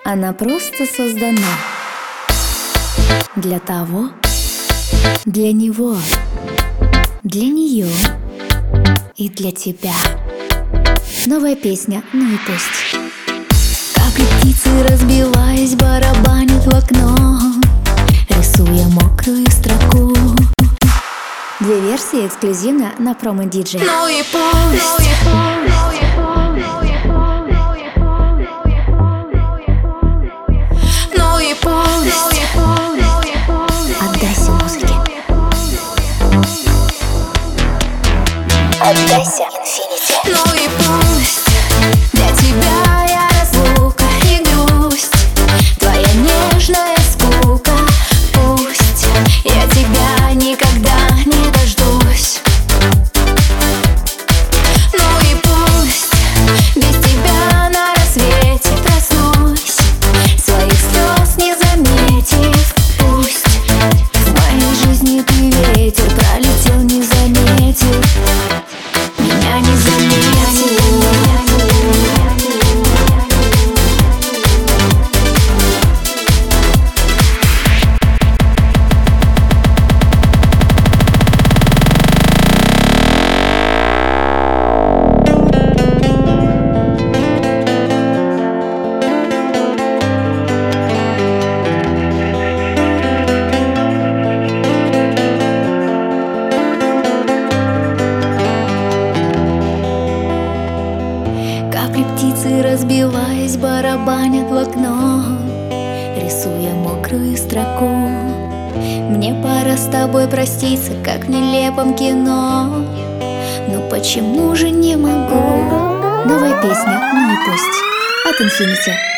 Она просто создана для того, для него, для нее и для тебя. Новая песня, ну и пусть. Капли птицы, разбиваясь, барабанят в окно, рисуя мокрую строку. Две версии эксклюзивно на промо-диджей. Ну и пусть. Ну и пусть. Отдайся музыке. Отдайся инфинити. Ну и пусть. Для тебя я разлука и грусть, твоя нежная скука. Пусть я тебя никогда не дождусь. Ну и пусть без тебя на рассвете проснусь, своих слез не заметив. Пусть в моей жизни ты ветер, пролетел, не заметил. Меня не заметил. Капли птицы, разбиваясь, барабанят в окно, рисуя мокрую строку. Мне пора с тобой проститься, как в нелепом кино. Но почему же не могу? Новая песня, ну и пусть. От инфинити.